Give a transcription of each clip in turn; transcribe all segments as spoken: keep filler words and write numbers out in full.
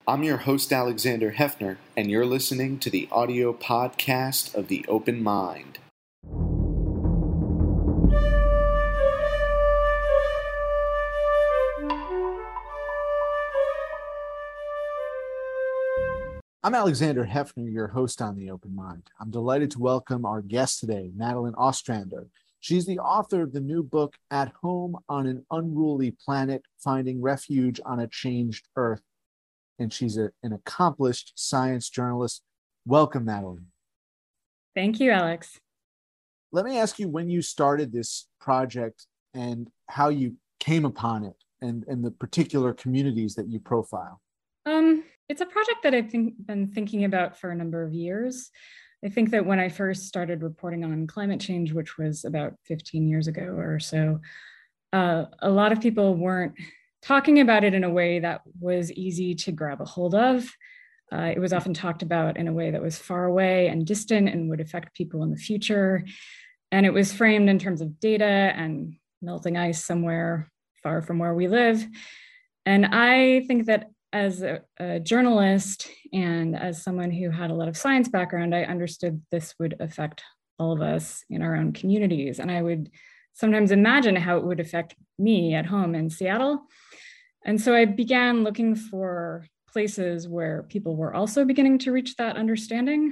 I'm your host, Alexander Hefner, and you're listening to the audio podcast of The Open Mind. I'm Alexander Hefner, your host on The Open Mind. I'm delighted to welcome our guest today, Madeline Ostrander. She's the author of the new book, At Home on an Unruly Planet, Finding Refuge on a Changed Earth. And she's a, an accomplished science journalist. Welcome, Madeline. Thank you, Alex. Let me ask you when you started this project and how you came upon it and, and the particular communities that you profile. Um, it's a project that I've think, been thinking about for a number of years. I think that when I first started reporting on climate change, which was about fifteen years ago or so, uh, a lot of people weren't talking about it in a way that was easy to grab a hold of. Uh, it was often talked about in a way that was far away and distant and would affect people in the future. And it was framed in terms of data and melting ice somewhere far from where we live. And I think that as a, a journalist and as someone who had a lot of science background, I understood this would affect all of us in our own communities. And I would sometimes imagine how it would affect me at home in Seattle. And so I began looking for places where people were also beginning to reach that understanding.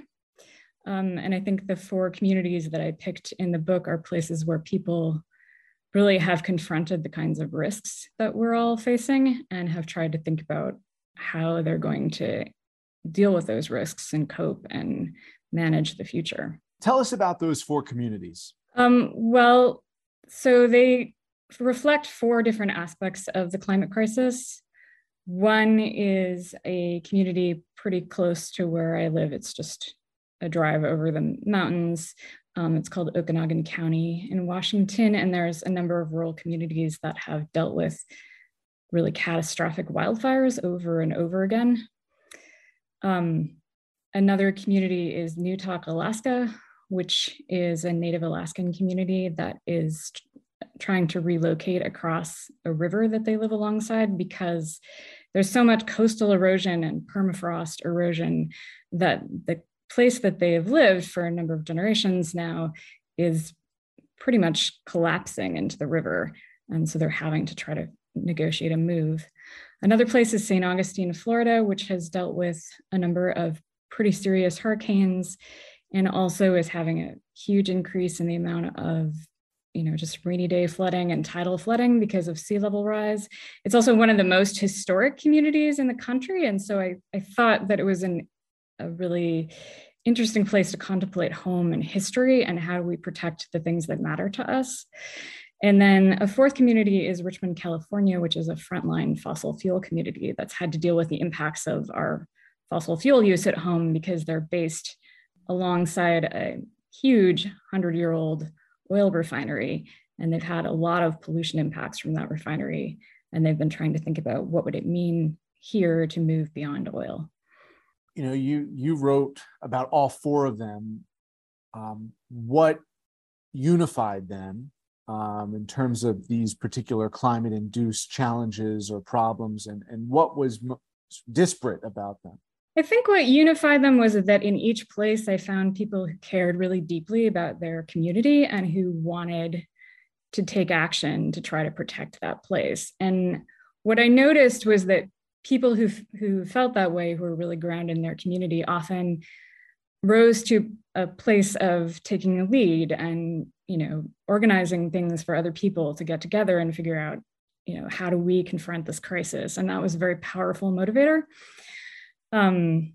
Um, and I think the four communities that I picked in the book are places where people really have confronted the kinds of risks that we're all facing and have tried to think about how they're going to deal with those risks and cope and manage the future. Tell us about those four communities. Um, well, so they reflect four different aspects of the climate crisis. One is a community pretty close to where I live. It's just a drive over the mountains. Um, it's called Okanogan County in Washington, and there's a number of rural communities that have dealt with really catastrophic wildfires over and over again. Um, another community is Newtok, Alaska, which is a Native Alaskan community that is trying to relocate across a river that they live alongside because there's so much coastal erosion and permafrost erosion that the place that they have lived for a number of generations now is pretty much collapsing into the river. And so they're having to try to negotiate a move. Another place is Saint Augustine, Florida, which has dealt with a number of pretty serious hurricanes and also is having a huge increase in the amount of you know, just rainy day flooding and tidal flooding because of sea level rise. It's also one of the most historic communities in the country. And so I, I thought that it was an, a really interesting place to contemplate home and history and how do we protect the things that matter to us. And then a fourth community is Richmond, California, which is a frontline fossil fuel community that's had to deal with the impacts of our fossil fuel use at home because they're based alongside a huge hundred-year-old oil refinery, and they've had a lot of pollution impacts from that refinery, and they've been trying to think about what would it mean here to move beyond oil. You know, you you wrote about all four of them. Um, what unified them um, in terms of these particular climate-induced challenges or problems, and, and what was m- disparate about them? I think what unified them was that in each place, I found people who cared really deeply about their community and who wanted to take action to try to protect that place. And what I noticed was that people who, who felt that way, who were really grounded in their community, often rose to a place of taking a lead and, you know, organizing things for other people to get together and figure out, you know, how do we confront this crisis? And that was a very powerful motivator. Um,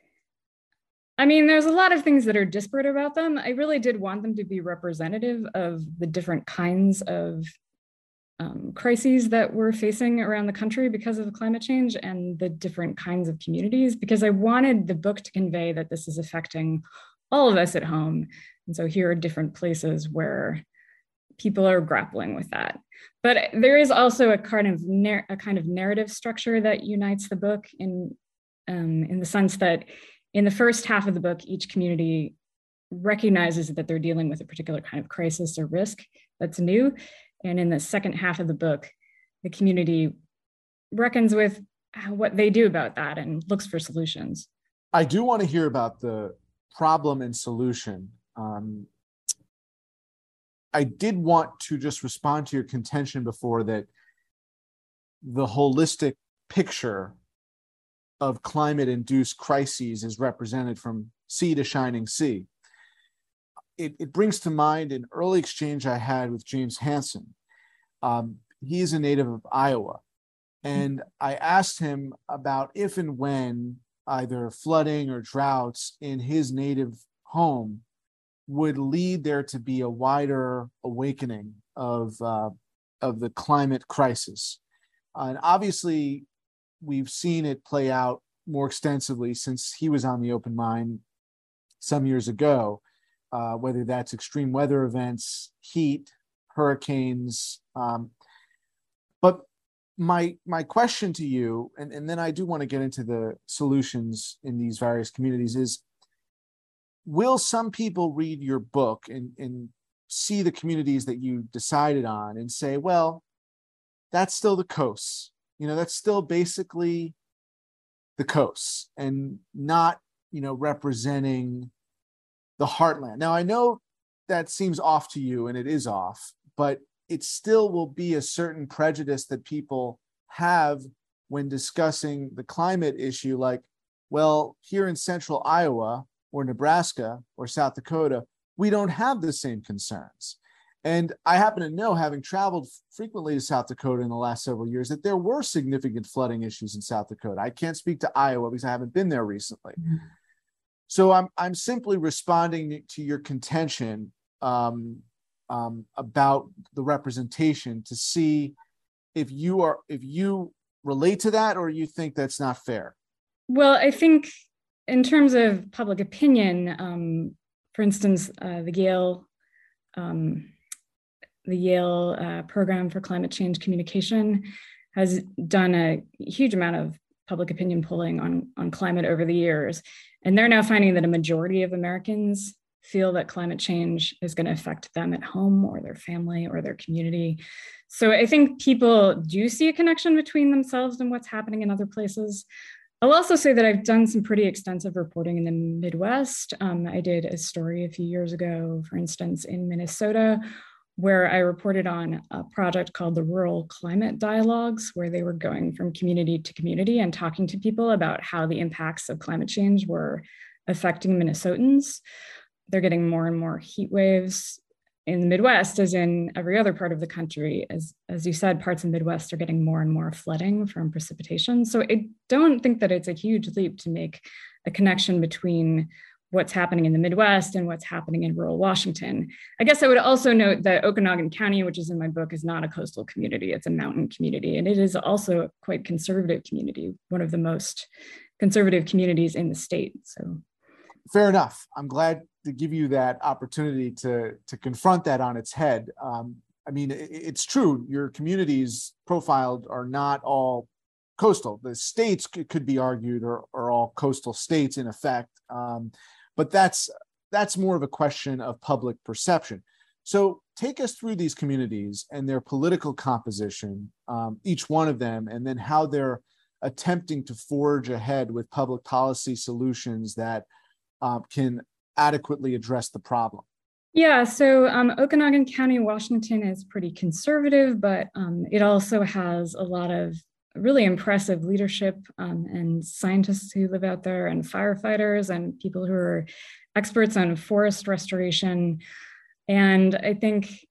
I mean, there's a lot of things that are disparate about them. I really did want them to be representative of the different kinds of um, crises that we're facing around the country because of climate change and the different kinds of communities, because I wanted the book to convey that this is affecting all of us at home. And so here are different places where people are grappling with that. But there is also a kind of, nar- a kind of narrative structure that unites the book in Um, in the sense that in the first half of the book, each community recognizes that they're dealing with a particular kind of crisis or risk that's new. And in the second half of the book, the community reckons with what they do about that and looks for solutions. I do want to hear about the problem and solution. Um, I did want to just respond to your contention before that the holistic picture of climate-induced crises is represented from sea to shining sea. It, it brings to mind an early exchange I had with James Hansen. Um, he is a native of Iowa. And I asked him about if and when either flooding or droughts in his native home would lead there to be a wider awakening of, uh, of the climate crisis. Uh, and obviously, we've seen it play out more extensively since he was on the Open Mind some years ago, uh, whether that's extreme weather events, heat, hurricanes. Um, but my my question to you, and, and then I do want to get into the solutions in these various communities, is will some people read your book and, and see the communities that you decided on and say, well, that's still the coasts. You know, that's still basically the coasts and not, you know, representing the heartland. Now, I know that seems off to you, and it is off, but it still will be a certain prejudice that people have when discussing the climate issue. Like, well, here in central Iowa or Nebraska or South Dakota, we don't have the same concerns. And I happen to know, having traveled frequently to South Dakota in the last several years, that there were significant flooding issues in South Dakota. I can't speak to Iowa because I haven't been there recently. Mm-hmm. So I'm I'm simply responding to your contention um, um, about the representation to see if you are if you relate to that or you think that's not fair. Well, I think in terms of public opinion, um, for instance, uh, the Yale. Um, The Yale uh, Program for Climate Change Communication has done a huge amount of public opinion polling on, on climate over the years. And they're now finding that a majority of Americans feel that climate change is going to affect them at home or their family or their community. So I think people do see a connection between themselves and what's happening in other places. I'll also say that I've done some pretty extensive reporting in the Midwest. Um, I did a story a few years ago, for instance, in Minnesota, where I reported on a project called the Rural Climate Dialogues, where they were going from community to community and talking to people about how the impacts of climate change were affecting Minnesotans. They're getting more and more heat waves in the Midwest, as in every other part of the country. As, as you said, parts of the Midwest are getting more and more flooding from precipitation. So I don't think that it's a huge leap to make a connection between what's happening in the Midwest and what's happening in rural Washington. I guess I would also note that Okanogan County, which is in my book, is not a coastal community, it's a mountain community. And it is also a quite conservative community, one of the most conservative communities in the state. So fair enough. I'm glad to give you that opportunity to, to confront that on its head. Um, I mean, it, it's true, your communities profiled are not all coastal. The states could, could be argued are, are all coastal states in effect. Um, But that's that's more of a question of public perception. So take us through these communities and their political composition, um, each one of them, and then how they're attempting to forge ahead with public policy solutions that uh, can adequately address the problem. Yeah, so um, Okanogan County, Washington is pretty conservative, but um, it also has a lot of really impressive leadership um, and scientists who live out there and firefighters and people who are experts on forest restoration. And I think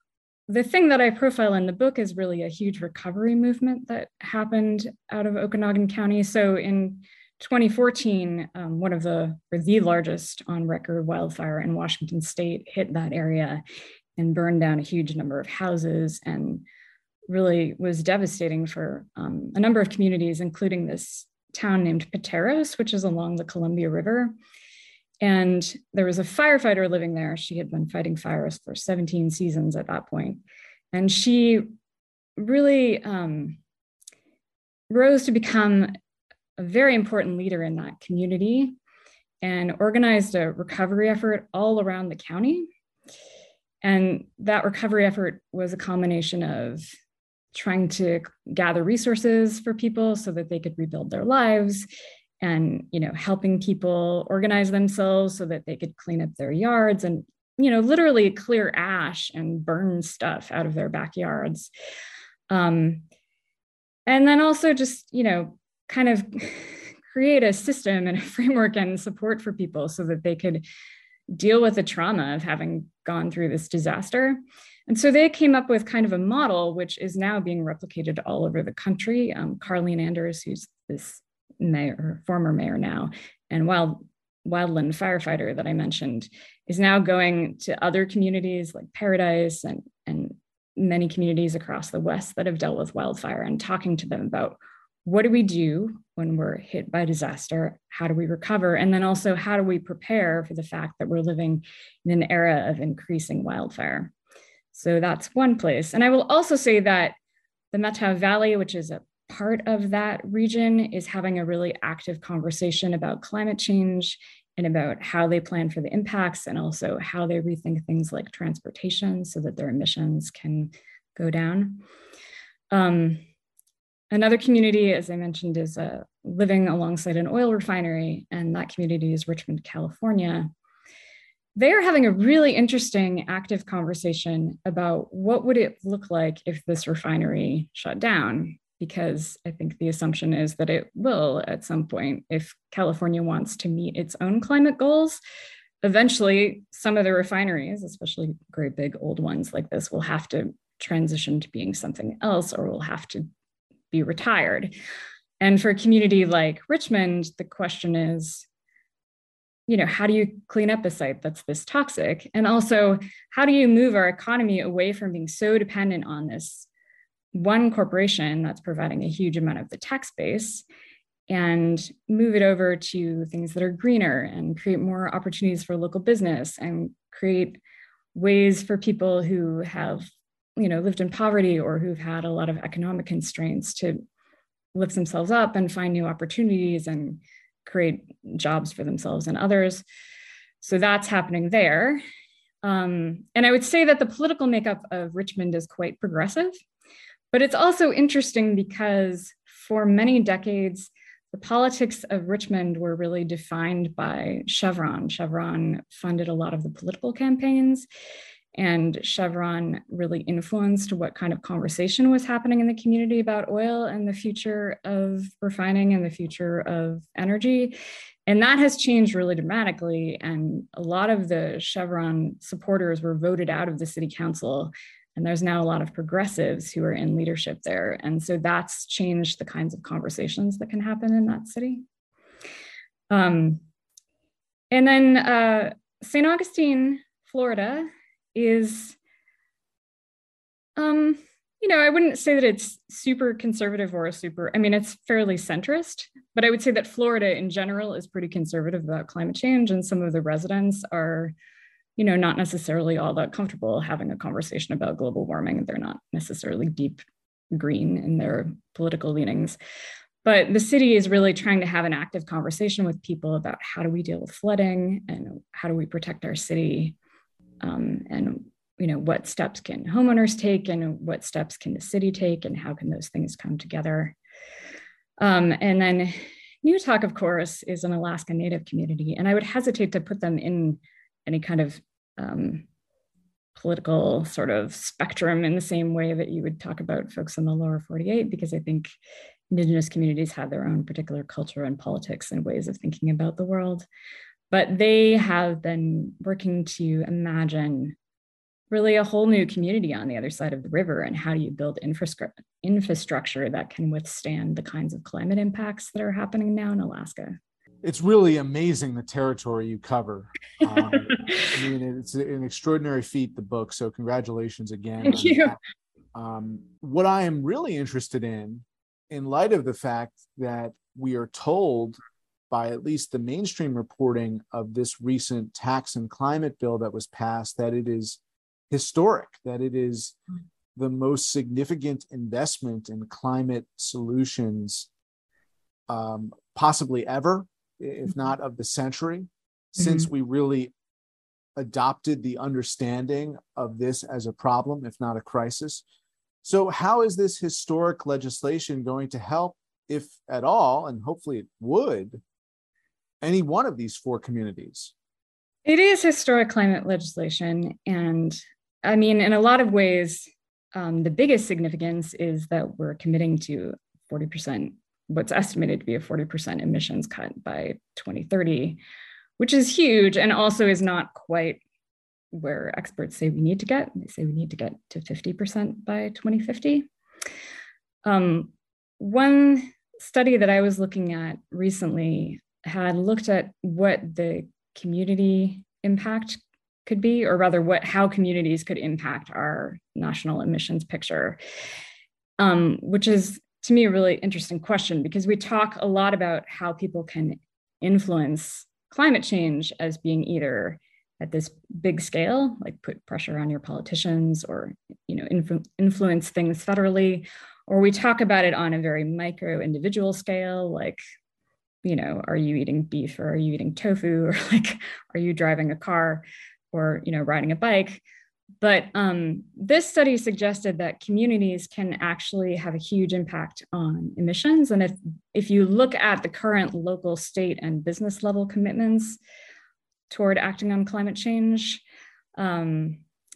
the thing that I profile in the book is really a huge recovery movement that happened out of Okanogan County. So in twenty fourteen, um, one of the, or the largest on record wildfire in Washington state hit that area and burned down a huge number of houses and really was devastating for um, a number of communities, including this town named Pateros, which is along the Columbia River. And there was a firefighter living there. She had been fighting fires for seventeen seasons at that point. And she really um, rose to become a very important leader in that community and organized a recovery effort all around the county. And that recovery effort was a combination of trying to gather resources for people so that they could rebuild their lives, and, you know, helping people organize themselves so that they could clean up their yards and, you know, literally clear ash and burn stuff out of their backyards. Um, and then also just, you know, kind of create a system and a framework and support for people so that they could deal with the trauma of having gone through this disaster. And so they came up with kind of a model, which is now being replicated all over the country. Um, Carleen Anders, who's this mayor, former mayor now, and Wild, Wildland firefighter that I mentioned, is now going to other communities like Paradise and, and many communities across the West that have dealt with wildfire, and talking to them about what do we do when we're hit by disaster? How do we recover? And then also, how do we prepare for the fact that we're living in an era of increasing wildfire? So that's one place. And I will also say that the Methow Valley, which is a part of that region, is having a really active conversation about climate change and about how they plan for the impacts, and also how they rethink things like transportation so that their emissions can go down. Um, another community, as I mentioned, is uh, living alongside an oil refinery, and that community is Richmond, California. They are having a really interesting, active conversation about what would it look like if this refinery shut down, because I think the assumption is that it will at some point. If California wants to meet its own climate goals, eventually some of the refineries, especially great big old ones like this, will have to transition to being something else, or will have to be retired. And for a community like Richmond, the question is, you know, how do you clean up a site that's this toxic? And also, how do you move our economy away from being so dependent on this one corporation that's providing a huge amount of the tax base, and move it over to things that are greener and create more opportunities for local business, and create ways for people who have, you know, lived in poverty or who've had a lot of economic constraints to lift themselves up and find new opportunities and create jobs for themselves and others. So that's happening there. Um, and I would say that the political makeup of Richmond is quite progressive, but it's also interesting because for many decades, the politics of Richmond were really defined by Chevron. Chevron funded a lot of the political campaigns, and Chevron really influenced what kind of conversation was happening in the community about oil and the future of refining and the future of energy. And that has changed really dramatically. And a lot of the Chevron supporters were voted out of the city council. And there's now a lot of progressives who are in leadership there. And so that's changed the kinds of conversations that can happen in that city. Um, and then uh, Saint Augustine, Florida, is, um, you know, I wouldn't say that it's super conservative or a super, I mean, it's fairly centrist, but I would say that Florida in general is pretty conservative about climate change. And some of the residents are, you know, not necessarily all that comfortable having a conversation about global warming. They're not necessarily deep green in their political leanings. But the city is really trying to have an active conversation with people about how do we deal with flooding and how do we protect our city. Um, and, you know, what steps can homeowners take and what steps can the city take and how can those things come together? Um, and then Newtok, of course, is an Alaska Native community, and I would hesitate to put them in any kind of um, political sort of spectrum in the same way that you would talk about folks in the lower forty-eight, because I think Indigenous communities have their own particular culture and politics and ways of thinking about the world. But they have been working to imagine really a whole new community on the other side of the river, and how do you build infrastructure infrastructure that can withstand the kinds of climate impacts that are happening now in Alaska. It's really amazing the territory you cover. Um, I mean, it's an extraordinary feat, the book. So congratulations again. Thank you. Um, what I am really interested in, in light of the fact that we are told by at least the mainstream reporting of this recent tax and climate bill that was passed, that it is historic, that it is the most significant investment in climate solutions um, possibly ever, if not of the century, mm-hmm. since we really adopted the understanding of this as a problem, if not a crisis. So how is this historic legislation going to help, if at all, and hopefully it would, any one of these four communities? It is historic climate legislation. And I mean, in a lot of ways, um, the biggest significance is that we're committing to forty percent, what's estimated to be a forty percent emissions cut by twenty thirty, which is huge and also is not quite where experts say we need to get. They say we need to get to fifty percent by twenty fifty. Um, one study that I was looking at recently had looked at what the community impact could be, or rather what how communities could impact our national emissions picture, um, which is to me a really interesting question, because we talk a lot about how people can influence climate change as being either at this big scale, like put pressure on your politicians, or you know influ- influence things federally, or we talk about it on a very micro individual scale, like, you know, are you eating beef, or are you eating tofu, or like, are you driving a car, or you know, riding a bike? But um, this study suggested that communities can actually have a huge impact on emissions. And if, if you look at the current local, state, and business level commitments toward acting on climate change, um,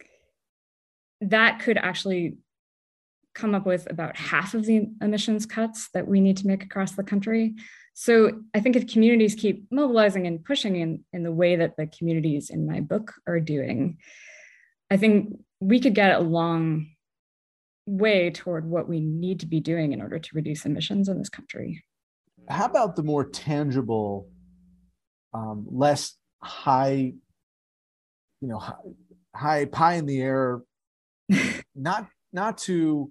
that could actually come up with about half of the emissions cuts that we need to make across the country. So I think if communities keep mobilizing and pushing in, in the way that the communities in my book are doing, I think we could get a long way toward what we need to be doing in order to reduce emissions in this country. How about the more tangible, um, less high, you know, high, high pie in the air, not not to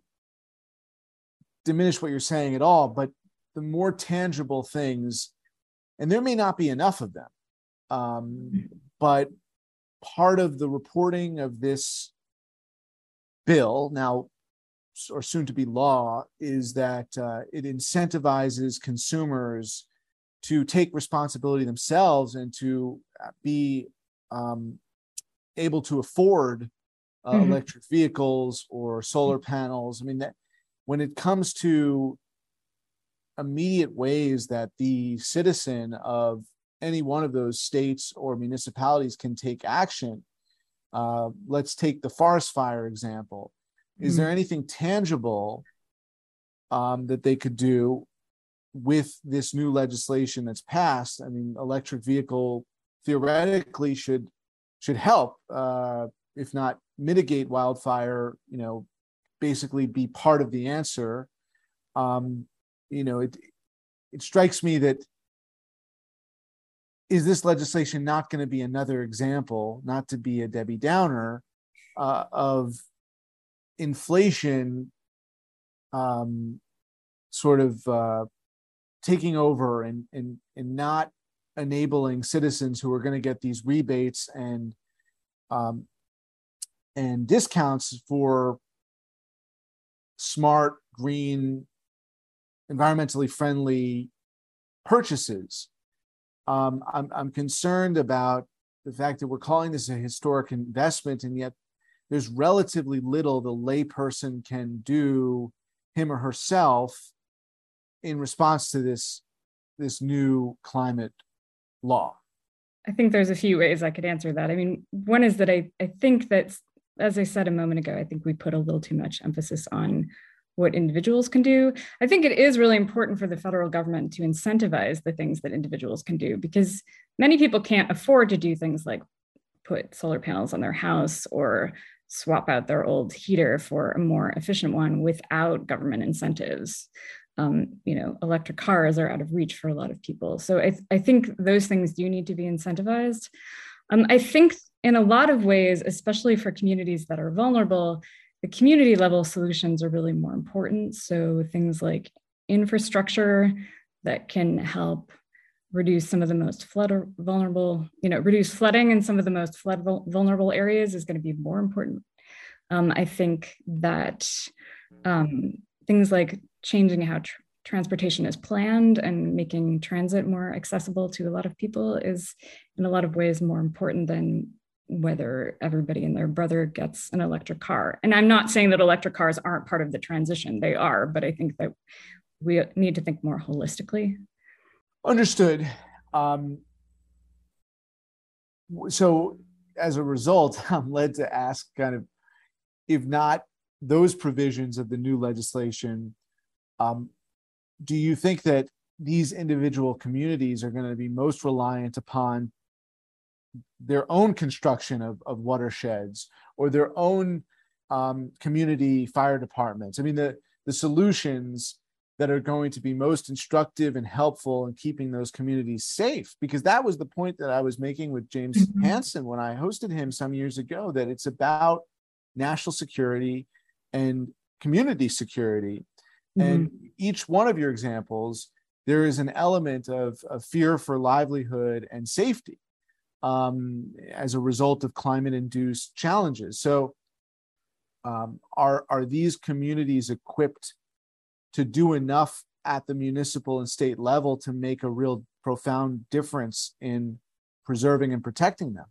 diminish what you're saying at all, but the more tangible things, and there may not be enough of them, um, but part of the reporting of this bill now, or soon to be law, is that uh, it incentivizes consumers to take responsibility themselves and to be um, able to afford uh, mm-hmm. electric vehicles or solar panels. I mean, that when it comes to immediate ways that the citizen of any one of those states or municipalities can take action. Uh, let's take the forest fire example. Is mm-hmm. there anything tangible um, that they could do with this new legislation that's passed? I mean, electric vehicle theoretically should should help, uh, if not mitigate wildfire, you know, basically be part of the answer. Um, you know, it it strikes me that, is this legislation not going to be another example, not to be a Debbie Downer, uh, of inflation um, sort of uh, taking over and, and, and not enabling citizens who are going to get these rebates and um, and discounts for smart, green, environmentally friendly purchases? Um, I'm, I'm concerned about the fact that we're calling this a historic investment, and yet there's relatively little the layperson can do, him or herself, in response to this, this new climate law. I think there's a few ways I could answer that. I mean, one is that I, I think that, as I said a moment ago, I think we put a little too much emphasis on what individuals can do. I think it is really important for the federal government to incentivize the things that individuals can do, because many people can't afford to do things like put solar panels on their house or swap out their old heater for a more efficient one without government incentives. Um, you know, electric cars are out of reach for a lot of people. So I, th- I think those things do need to be incentivized. Um, I think in a lot of ways, especially for communities that are vulnerable, the community level solutions are really more important. So things like infrastructure that can help reduce some of the most flood vulnerable, you know, reduce flooding in some of the most flood vulnerable areas is going to be more important. Um, I think that um, things like changing how tr- transportation is planned and making transit more accessible to a lot of people is in a lot of ways more important than whether everybody and their brother gets an electric car. And I'm not saying that electric cars aren't part of the transition. They are, but I think that we need to think more holistically. Understood. Um, so as a result, I'm led to ask kind of, if not those provisions of the new legislation, um, do you think that these individual communities are going to be most reliant upon their own construction of, of watersheds or their own um, community fire departments? I mean, the, the solutions that are going to be most instructive and helpful in keeping those communities safe, because that was the point that I was making with James mm-hmm. Hansen when I hosted him some years ago, that it's about national security and community security. Mm-hmm. And each one of your examples, there is an element of, of fear for livelihood and safety um, as a result of climate-induced challenges. So um, are, are these communities equipped to do enough at the municipal and state level to make a real profound difference in preserving and protecting them?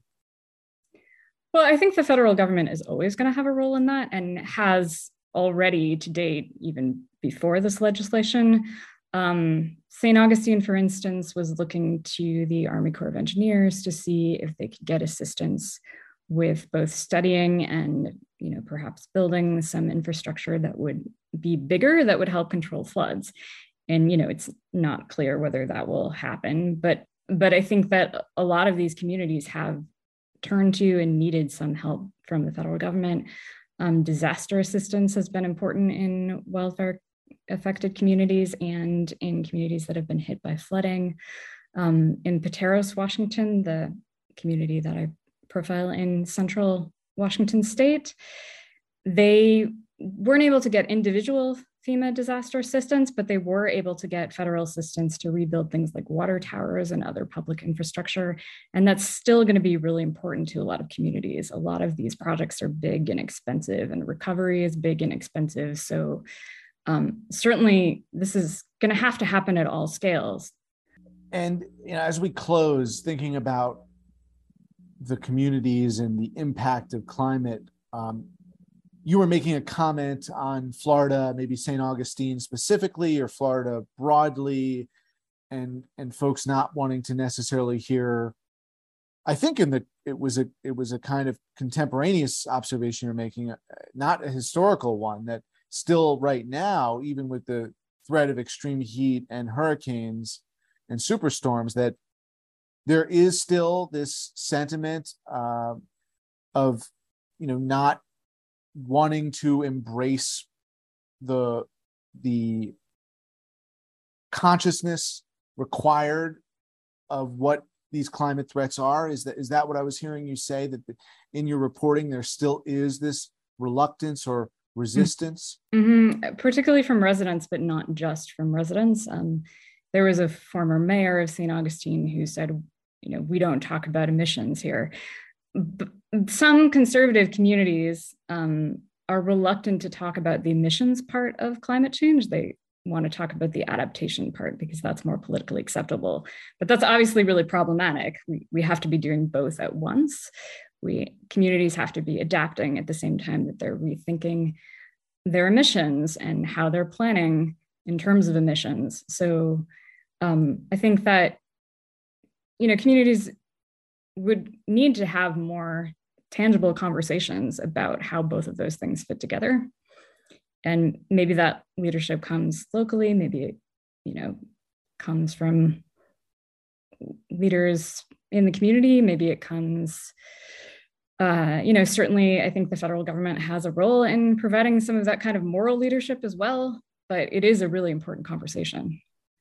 Well, I think the federal government is always going to have a role in that, and has already to date, even before this legislation. Um, Saint Augustine, for instance, was looking to the Army Corps of Engineers to see if they could get assistance with both studying and, you know, perhaps building some infrastructure that would be bigger, that would help control floods. And, you know, it's not clear whether that will happen, but but I think that a lot of these communities have turned to and needed some help from the federal government. Um, disaster assistance has been important in wildfire affected communities and in communities that have been hit by flooding. Um, in Pateros, Washington, the community that I profile in central Washington state, they weren't able to get individual FEMA disaster assistance, but they were able to get federal assistance to rebuild things like water towers and other public infrastructure. And that's still going to be really important to a lot of communities. A lot of these projects are big and expensive, and recovery is big and expensive. So um, certainly this is going to have to happen at all scales. And you know, as we close, thinking about the communities and the impact of climate, um, you were making a comment on Florida, maybe Saint Augustine specifically, or Florida broadly, and and folks not wanting to necessarily hear. I think in the it was a it was a kind of contemporaneous observation you're making, not a historical one, that still right now, even with the threat of extreme heat and hurricanes and superstorms, that there is still this sentiment uh, of, you know, not wanting to embrace the the consciousness required of what these climate threats are. Is that is that what I was hearing you say, that the, in your reporting there still is this reluctance or resistance? Mm-hmm. Particularly from residents, but not just from residents. Um, there was a former mayor of Saint Augustine who said, you know, we don't talk about emissions here. B- some conservative communities um, are reluctant to talk about the emissions part of climate change. They want to talk about the adaptation part because that's more politically acceptable. But that's obviously really problematic. We, we have to be doing both at once. We communities have to be adapting at the same time that they're rethinking their emissions and how they're planning in terms of emissions. So um, I think that, you know, communities would need to have more tangible conversations about how both of those things fit together. And maybe that leadership comes locally, maybe it, you know, comes from leaders in the community, maybe it comes, uh, you know, certainly I think the federal government has a role in providing some of that kind of moral leadership as well, but it is a really important conversation.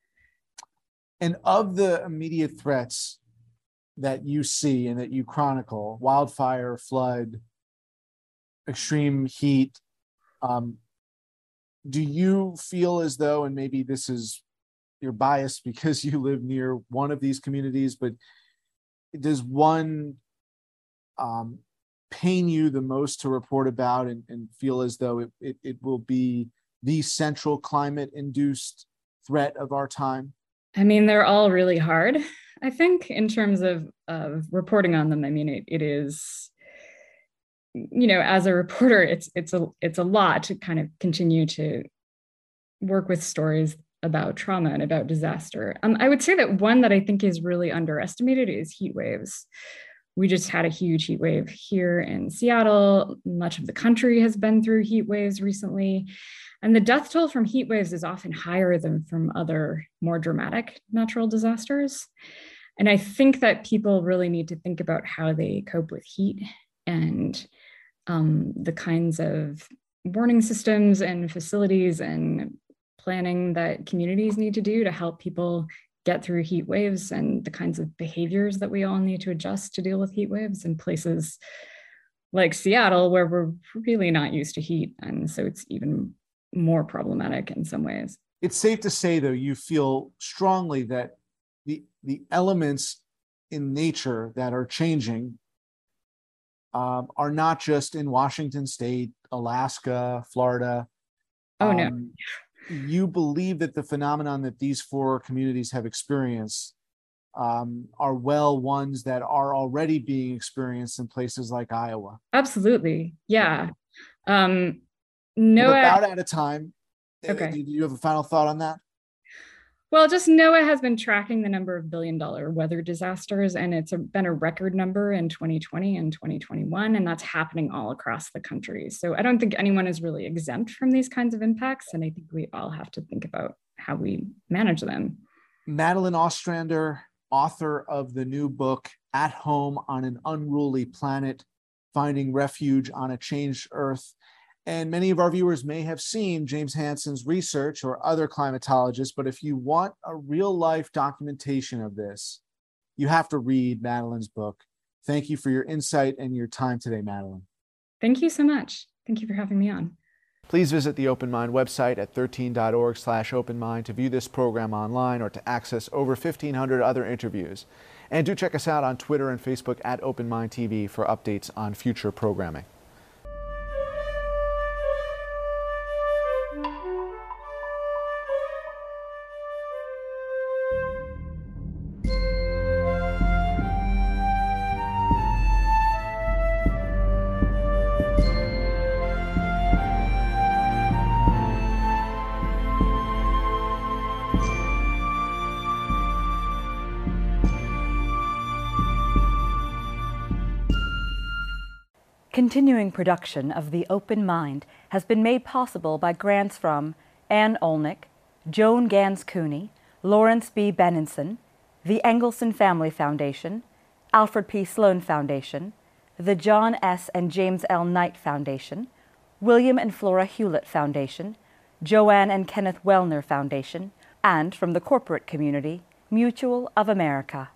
And of the immediate threats that you see and that you chronicle, wildfire, flood, extreme heat, um, do you feel as though, and maybe this is your bias because you live near one of these communities, but does one um, pain you the most to report about and, and feel as though it, it, it will be the central climate-induced threat of our time? I mean, they're all really hard. I think in terms of, of reporting on them, I mean, it, it is, you know, as a reporter, it's it's a it's a lot to kind of continue to work with stories about trauma and about disaster. Um, I would say that one that I think is really underestimated is heat waves. We just had a huge heat wave here in Seattle. Much of the country has been through heat waves recently. And the death toll from heat waves is often higher than from other more dramatic natural disasters. And I think that people really need to think about how they cope with heat and um, the kinds of warning systems and facilities and planning that communities need to do to help people get through heat waves, and the kinds of behaviors that we all need to adjust to deal with heat waves in places like Seattle, where we're really not used to heat. And so it's even more problematic in some ways. It's safe to say, though, you feel strongly that the, the elements in nature that are changing um, are not just in Washington State, Alaska, Florida. Oh, no. Um, you believe that the phenomenon that these four communities have experienced um, are well ones that are already being experienced in places like Iowa. Absolutely. Yeah. Um, NOAA, We're about out of time. Okay. Do you have a final thought on that? Well, just NOAA has been tracking the number of billion dollar weather disasters, and it's a, been a record number in twenty twenty and twenty twenty-one, and that's happening all across the country. So I don't think anyone is really exempt from these kinds of impacts, and I think we all have to think about how we manage them. Madeline Ostrander, author of the new book, At Home on an Unruly Planet, Finding Refuge on a Changed Earth. And many of our viewers may have seen James Hansen's research or other climatologists, but if you want a real-life documentation of this, you have to read Madeline's book. Thank you for your insight and your time today, Madeline. Thank you so much. Thank you for having me on. Please visit the Open Mind website at thirteen dot org slash open mind to view this program online or to access over fifteen hundred other interviews. And do check us out on Twitter and Facebook at Open Mind T V for updates on future programming. Continuing production of The Open Mind has been made possible by grants from Ann Olnick, Joan Gans Cooney, Lawrence B. Benenson, the Engelson Family Foundation, Alfred P. Sloan Foundation, the John S. and James L. Knight Foundation, William and Flora Hewlett Foundation, Joanne and Kenneth Wellner Foundation, and from the corporate community, Mutual of America.